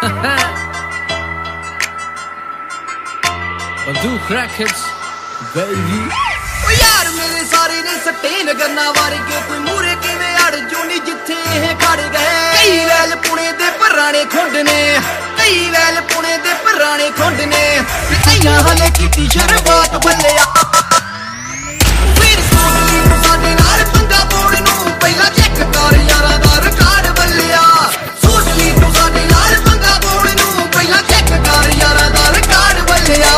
Badook Records, baby. ਓ ਯਾਰ ਮੇਰੇ ਸਾਰੇ ਨੇ ਸੱਟੇ ਨਗਰਨਾ ਵਰਗੇ ਕੋਈ ਮੂਰੇ ਕਿਵੇਂ ਅੜ ਜੂ ਨੀ ਜਿੱਥੇ ਇਹ ਖੜ ਗਏ ਕਈ ਵੈਲ ਪੁਣੇ ਦੇ ਪੁਰਾਣੇ ਖੁੰਡ ਨੇ ਕਈ ਵੈਲ ਪੁਣੇ ਦੇ ਪੁਰਾਣੇ ਖੁੰਡ ਨੇ ਕਈਆਂ ਹਲੇ ਕੀਤੀ ਸ਼ੁਰੂਆਤ ਬੱਲਿਆ ਫਿਰ ਸੋਚੀ ਤੂੰ ਸਾਡੇ ਨਾਲ ਪੰਗਾ ਪਾਉਣ ਨੂੰ ਪਹਿਲਾਂ ਚੈੱਕ ਕਰ ਯਾਰਾਂ ਦਾ ਰਿਕਾਰਡ ਬੱਲਿਆ ਸੋਚ ਲਈ ਤੂੰ ਸਾਡੇ ਨਾਲ ਪੰਗਾ ਪਾਉਣ ਨੂੰ ਪਹਿਲਾਂ ਚੈੱਕ ਕਰ ਯਾਰਾਂ ਦਾ ਰਿਕਾਰਡ ਬੱਲਿਆ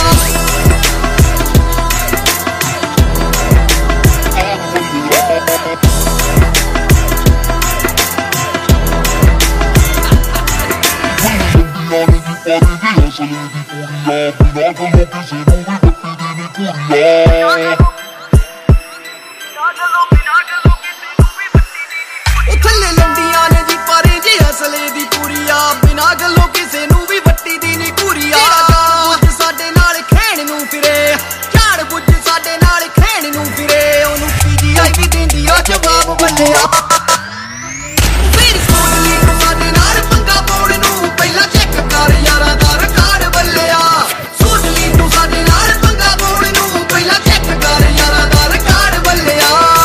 ਥੱਲੇ ਲੰਡੀਆਂ ਨੇ ਜੀ ਪਾਰੇ ਜੇ ਅਸਲੇ ਦੀ ਪੂਰੀ ਆ ਬਿਨਾਂ ਗੱਲੋਂ ਕਿਸੇ ਨੂੰ ਵੀ ਵੱਟੀ ਦੀ ਨੀ ਪੂਰੀ ਆ ਬੁੱਝ ਸਾਡੇ ਨਾਲ ਖੇਣ ਨੂੰ ਫਿਰੇ ਝਾੜ ਬੁੱਝ ਸਾਡੇ ਨਾਲ ਖੇਣ ਨੂੰ ਫਿਰੇ ਉਹਨੂੰ ਪੀਜੀਆਈ ਵੀ ਦਿੰਦੀ ਆ ਜਵਾਬ ਬੱਲਿਆ ਫਿਰ ਸੋਚ ਲਈ ਤੂੰ ਸਾਡੇ ਨਾਲ ਪੰਗਾ ਪਾਉਣ ਨੂੰ ਪਹਿਲਾਂ ਚੈੱਕ ਕਰ ਯਾਰਾਂ ਦਾ ਰਿਕਾਰਡ ਬੱਲਿਆ ਸੋਚ ਲਈ ਤੂੰ ਸਾਡੇ ਨਾਲ ਪੰਗਾ ਪਾਉਣ ਨੂੰ ਪਹਿਲਾਂ ਚੈੱਕ ਕਰ ਯਾਰਾਂ ਦਾ ਰਿਕਾਰਡ ਬੱਲਿਆ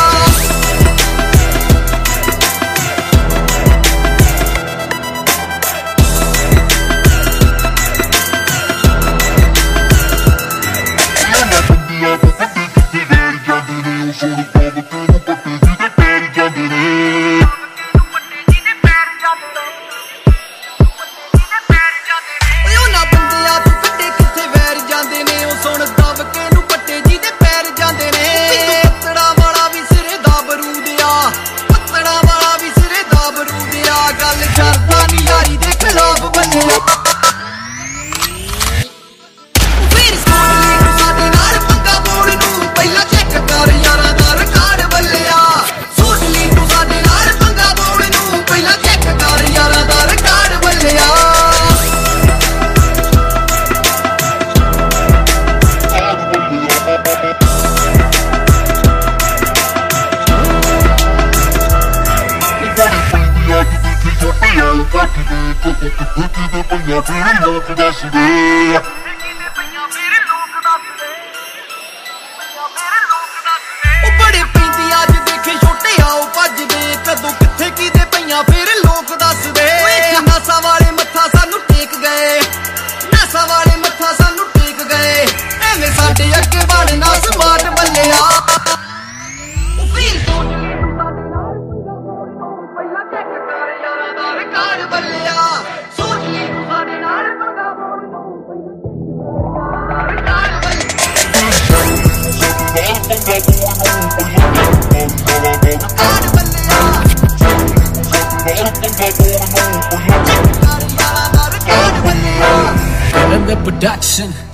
ਬੜੇ ਪੈਂਦੀ ਅੱਜ ਦੇਖੇ ਛੋਟੇ ਆਓ ਭੱਜਦੇ ਕਦੋਂ ਕਿੱਥੇ ਕੀਦੇ ਪਈਆਂ ਫਿਰ ਲੋਕ ਦੱਸਦੇ ਨਾਸਾ ਵਾਲੇ ਮੱਥਾ ਸਾਨੂੰ ਟੇਕ ਗਏ ਨਾਸਾ ਵਾਲੇ ਮੱਥਾ ਸਾਨੂੰ ਟੇਕ ਗਏ ਐਵੇਂ ਸਾਡੇ ਅੱਗੇ ਵੜਨਾ ਸਮਾਰਟ ਬੱਲਿਆ ਫਿਰ ਸੋਚ ਲਈ ਤੂੰ ਸਾਡੇ ਨਾਲ ਪੰਗਾ ਪਾਉਣ ਨੂੰ ਪਹਿਲਾਂ ਚੈੱਕ ਕਰ ਯਾਰਾਂ ਦਾ ਰਿਕਾਰਡ ਬੱਲਿਆ ਸੋਚ ਲਈ ਤੂੰ ਸਾਡੇ ਨਾਲ ਪੰਗਾ ਪਾਉਣ ਨੂੰ ਪਹਿਲਾਂ ਚੈੱਕ ਕਰ ਯਾਰਾਂ ਦਾ And the production.